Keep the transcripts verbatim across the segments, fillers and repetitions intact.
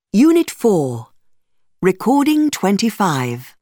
Unit four. Recording twenty-five.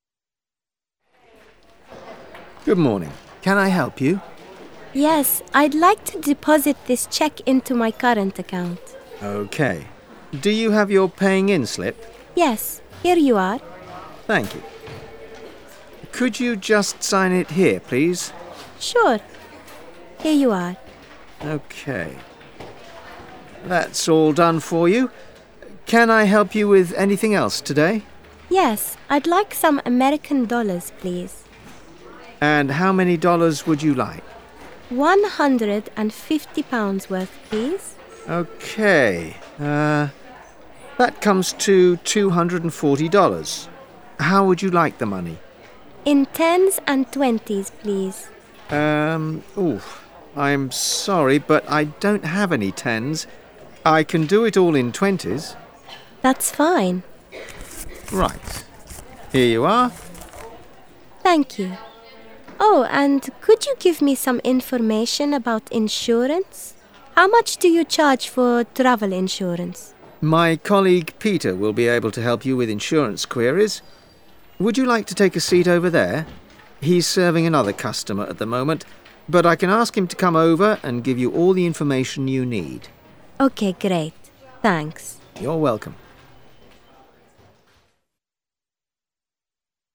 Good morning. Can I help you? Yes, I'd like to deposit this check into my current account. Okay. Do you have your paying in slip? Yes, here you are. Thank you. Could you just sign it here, please? Sure. Here you are. Okay. That's all done for you. Can I help you with anything else today? Yes, I'd like some American dollars, please. And how many dollars would you like? One hundred and fifty pounds worth, please. Okay. Uh, that comes to two hundred and forty dollars. How would you like the money? In tens and twenties, please. Um, oof. I'm sorry, but I don't have any tens. I can do it all in twenties. That's fine. Right. Here you are. Thank you. Oh, and could you give me some information about insurance? How much do you charge for travel insurance? My colleague Peter will be able to help you with insurance queries. Would you like to take a seat over there? He's serving another customer at the moment, but I can ask him to come over and give you all the information you need. Okay, great. Thanks. You're welcome.